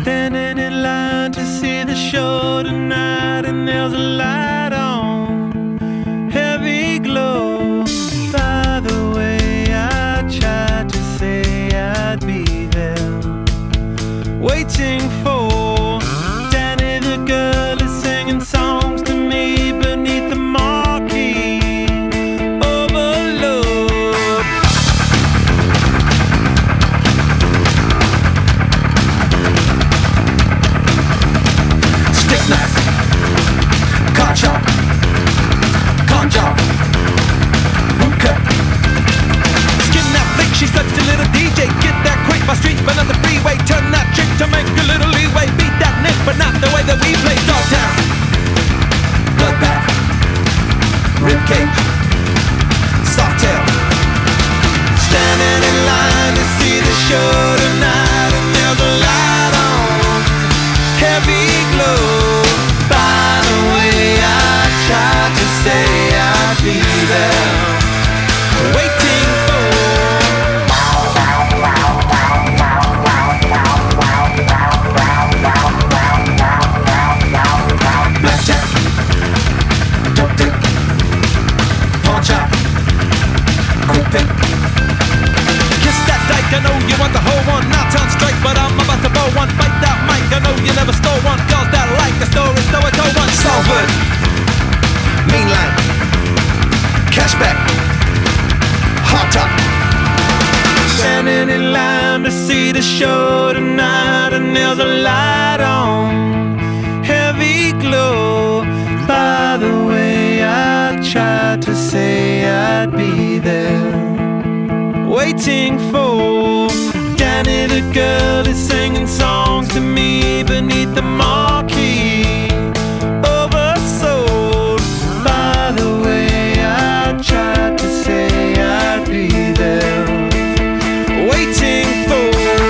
Standing in line to see the show tonight, and there's a light on, heavy glow. By the way, I tried to say I'd be there, waiting for Danny the girl is singing songs to me beneath the marquee overload. Stick knife, car chop, con job, boot cut. Skin that flick, she's such a little DJ. Get that quick, my street, but not the freeway. Turn that trick to make a little leeway. Beat that nick, but not the way that we play. Dogtown, bloodbath, ribcage, soft tail. Standing in line to see the show tonight, and there's a light on, heavy glow. By the way, I tried to say I'd be there, waiting for blackjack, dope dick, pawn shop, quick pick. Kiss that dyke, I know you want the whole one. Now turn straight, but I'm about to blow one. Bite that mic, I know you never stole one. Girls that like the story, so I told one. Salford, mainline, cashback, hot top. Standing in line to see the show tonight, and there's a light on, heavy glow. By the way, I tried to say I'd be there, waiting for Danny the girl is singing songs to me beneath the marquee oversold. By the way, I tried to say I'd be there, waiting for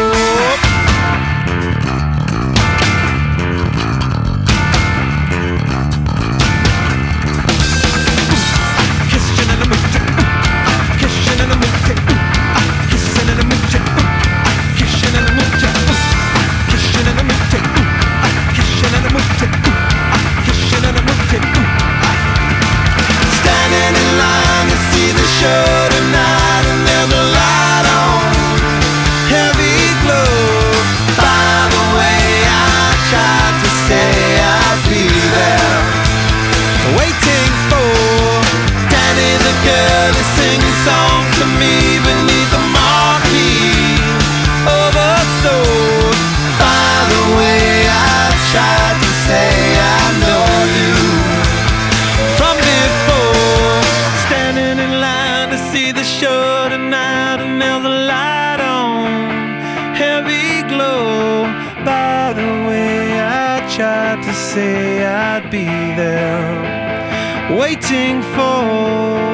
kissing in the mood, kissing in the mood, kissing in the mood, kissing in the mood, kissing in the mood, kissing in the mood, kissing in the mood. Standing in line to see the show tonight, and there's a light on, heavy glow. By the way, I tried to say I'd be there, waiting for Danny the girl to sing songs to me beneath the marquee oversold. By the way, I tried to say I know you from before. Standing in line to see the show tonight, and there's a light on, heavy glow. By the way, I tried to say I'd be there, waiting for